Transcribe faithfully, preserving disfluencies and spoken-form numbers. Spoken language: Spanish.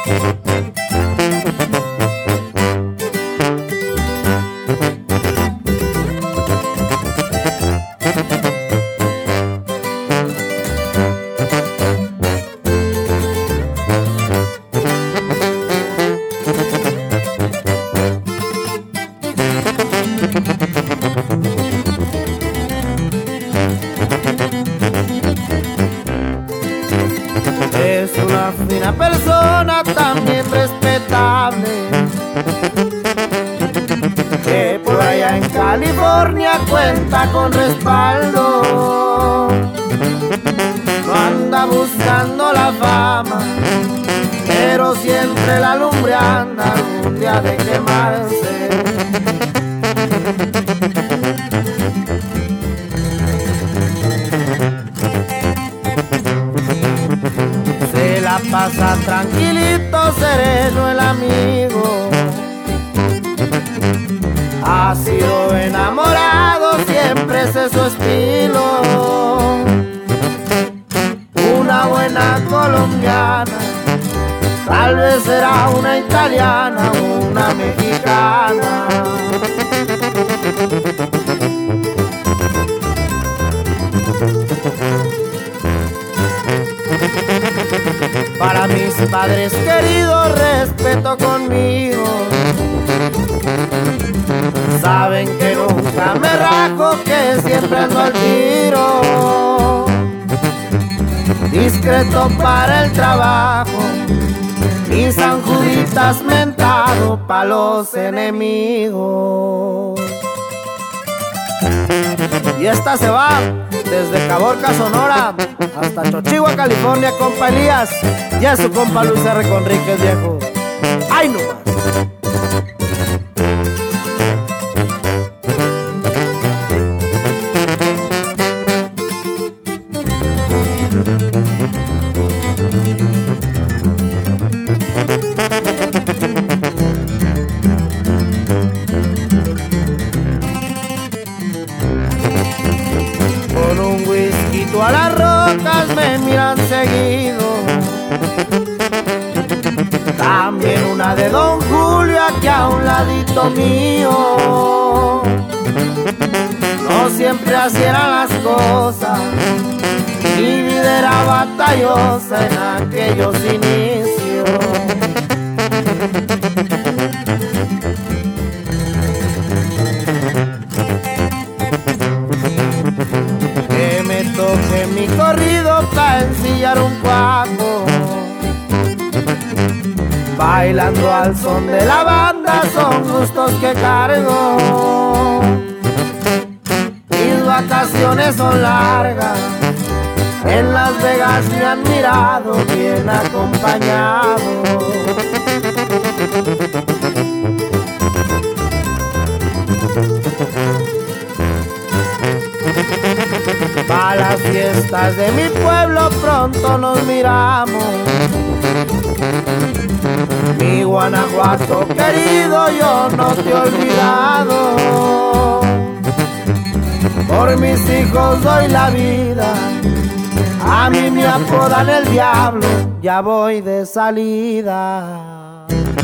Es una fina persona, también respetable, que por allá en California cuenta con respaldo. No anda buscando la fama, pero si entre la lumbre anda, algún día de quemarse. Se la pasa tranquilito, sereno el amigo. Ha sido enamorado, siempre ese es su estilo. Una buena colombiana, tal vez será una italiana o una mexicana. Para mis padres queridos, respeto conmigo. Saben que nunca me rajo, que siempre ando al tiro. Discreto para el trabajo y San Juditas mentado pa' los enemigos. Y esta se va desde Caborca, Sonora, hasta Chochigua, California, compa Elías. Y es su compa Luis R. Conríquez, viejo. ¡Ay, no más! Con un whisky a las rocas me miran seguido. También una de Don Julio aquí a un ladito mío. No siempre así eran las cosas, mi vida era batallosa en aquellos inicios. Que me toque mi corrido pa' ensillar un cuaco, bailando al son de la banda, son gustos que cargo. Mis vacaciones son largas, en Las Vegas me han mirado bien acompañado. Pa' las fiestas de mi pueblo pronto nos miramos. Mi Guanajuato querido, yo no te he olvidado. Por mis hijos doy la vida, a mí me apodan el diablo, ya voy de salida.